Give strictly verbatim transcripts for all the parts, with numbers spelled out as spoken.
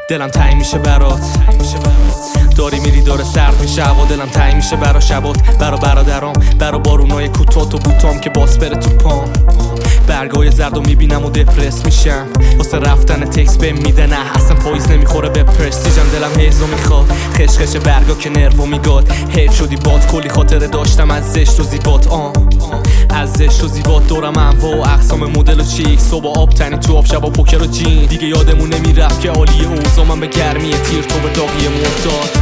دلم تنگ میشه برات، داری میری داره سرد میشه هوا. دلم تنگ میشه برا شبات، برا برادرام، برا بارونای کوتاه و بوتام که باس بره تو پام. برگای زردو میبینم و دپرس میشم، واسه رفتن تکس بهم میده نه اصلا پاییز نمیخوره به پرستیجم. دلم هیزو میخواد، خشخش برگا که نرو میگاد. حیف شدی باد، کلی خاطره داشتم از زشت و زیبات. آه از زشت و زیبات دورم انواع و اقسام مدل و چیک. صبح آب تنی تو آب، شبا پوکر و جین. دیگه یادمون نمیرفت که عالیه اوضاع، من به گرمی تیر تو به داغی مرتاد.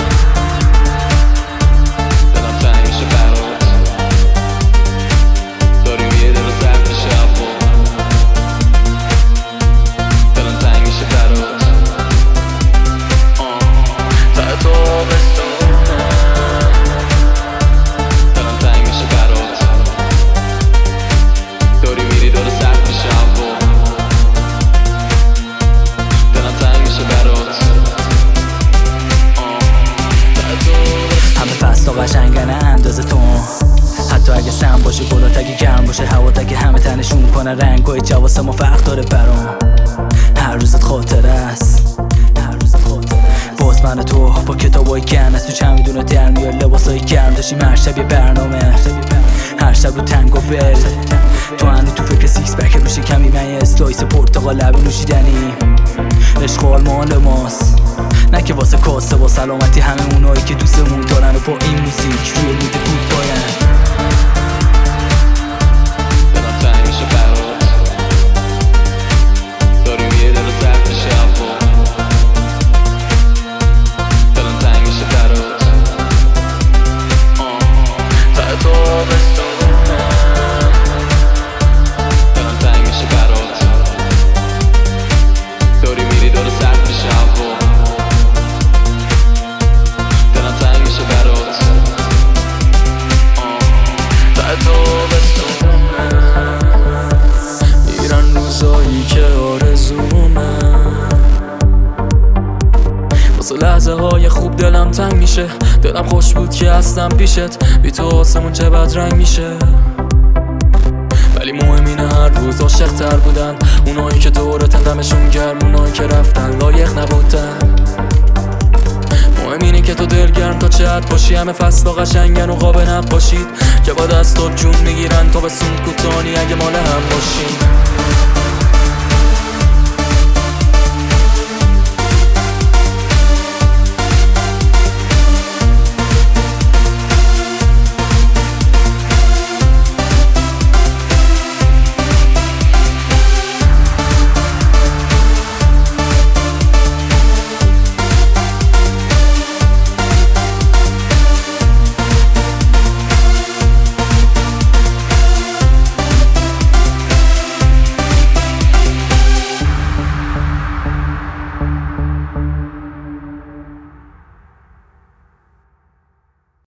قشنگن اندازه تو، حتی اگه سم باشه گلات اگه گرم باشه هوات اگه همه تنشون کنه رنگای جواس ما فرق داره برام. هر روزت خاطره است، هر روزت خاطره است. باز من تو با کتابای گرم از تو چند میدونه در میاد لباسای گرم داشتیم هر شب یه برنامه، هر شب رو تنگ و بل. تو هنو تو فکر سیکس بک روشی کمی من یه اسلایس پرتقال لبی نوشیدنی. اشغال مال ماست نه که واسه کاسه با سلامتی همه اونایی که دوستمون دارن و با این موزیک روی مود بود باین. دلم تنگ میشه برات، داریم یه دل سرد میشه هوا. دلم تنگ میشه برات، ته تابستونه. دلم تنگ میشه برات، داری میری داره سرد میشه هوا. میرن روزایی که آرزومه، واسه لحظه های خوب دلم تنگ میشه. دلم خوش بود که هستم پیشت، بی تو آسمون چه بدرنگ میشه. ولی مهم اینه هر روز عاشق تر بودن، اونایی که دورتن دمشون گرم، اونایی که رفتن لایق نبودن. مهم اینه که تو دلگرم تا چه حد باشی. همه فصلا قشنگن و قاب نقاشید که با دستات جون میگیرن تا به سون کوتانی اگه مال هم باشیم.